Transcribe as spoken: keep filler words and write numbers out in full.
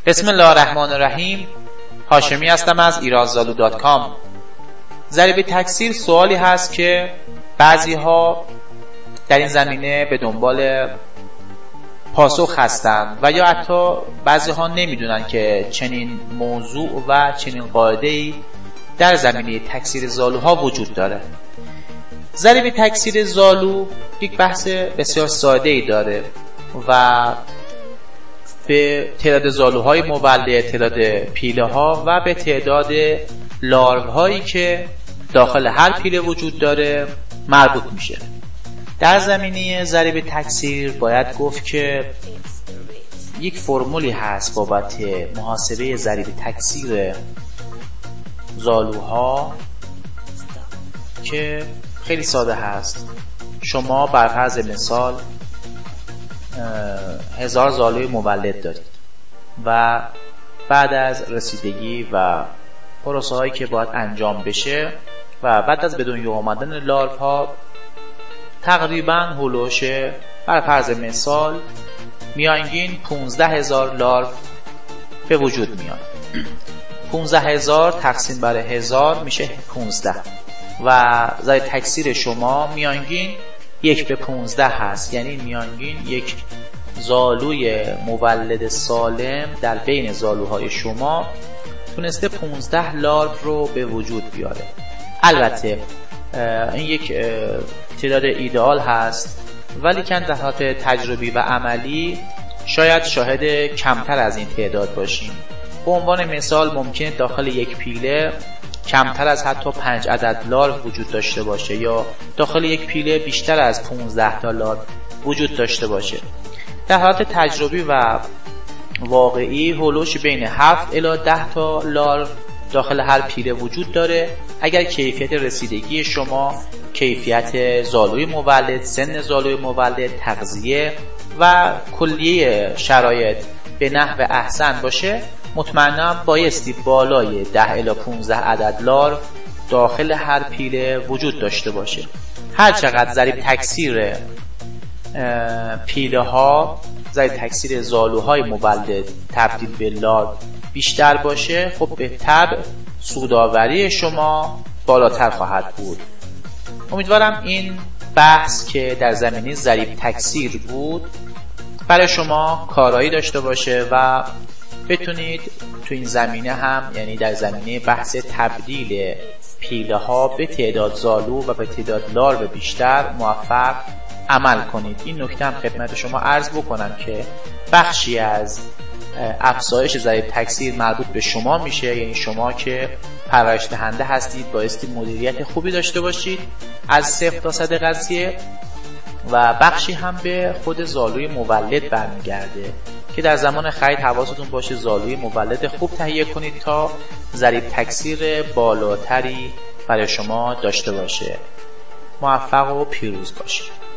بسم الله الرحمن الرحیم. هاشمی هستم از ایرانزالو دات کام. ضریب تکثیر سوالی هست که بعضی ها در این زمینه به دنبال پاسخ هستند و یا حتی بعضی ها نمیدونن که چنین موضوع و چنین قاعده‌ای در زمینه تکثیر زالوها وجود داره. ضریب تکثیر زالو یک بحث بسیار ساده‌ای داره و به تعداد زالوهای مولد، تعداد پیله ها و به تعداد لارو هایی که داخل هر پیله وجود داره مربوط میشه. در زمینه ضریب تکثیر باید گفت که یک فرمولی هست بابت محاسبه ضریب تکثیر زالوها که خیلی ساده هست. شما بر فرض مثال هزار زالوی مولد دارید و بعد از رسیدگی و پروسه هایی که باید انجام بشه و بعد از به دنیا آمدن لارو ها تقریبا هلوش بر فرض مثال میانگین پونزده هزار لارو به وجود میاد. پونزده هزار تقسیم بر هزار میشه پونزده و ضریب تکثیر شما میانگین یک به پونزده هست، یعنی میانگین یک زالوی مولد سالم در بین زالوهای شما تونسته پونزده لارو رو به وجود بیاره. البته این یک تعداد ایدئال هست، ولی که در حالت تجربی و عملی شاید شاهد کمتر از این تعداد باشیم. به عنوان مثال ممکنه داخل یک پیله کمتر از حتی پنج عدد لارو وجود داشته باشه یا داخل یک پیله بیشتر از پونزده تا لارو وجود داشته باشه. در حالت تجربی و واقعی هولوش بین هفت الی ده تا لارو داخل هر پیله وجود داره. اگر کیفیت رسیدگی شما، کیفیت زالوی مولد، سن زالوی مولد، تغذیه و کلیه شرایط به نحو احسن باشه، مطمئنا بایستی بالای ده الی پونزده عدد لارو داخل هر پیله وجود داشته باشه. هر چقدر ضریب تکثیر پیله ها، ضریب تکثیر زالوهای مولد تبدیل به لارو بیشتر باشه، خب به طبع سودآوری شما بالاتر خواهد بود. امیدوارم این بحث که در زمینه ضریب تکثیر بود برای شما کارایی داشته باشه و بتونید تو این زمینه هم، یعنی در زمینه بحث تبدیل پیله ها به تعداد زالو و به تعداد لارو بیشتر موفق عمل کنید. این نکته هم خدمت شما عرض بکنم که بخشی از افزایش ضریب تکثیر مربوط به شما میشه، یعنی شما که پرورش دهنده هستید بایستی مدیریت خوبی داشته باشید از صفر تا صد قضیه، و بخشی هم به خود زالوی مولد برمیگرده که در زمان خرید حواستون باشه زالوی مولد خوب تهیه کنید تا ضریب تکثیر بالاتری برای شما داشته باشه. موفق و پیروز باشید.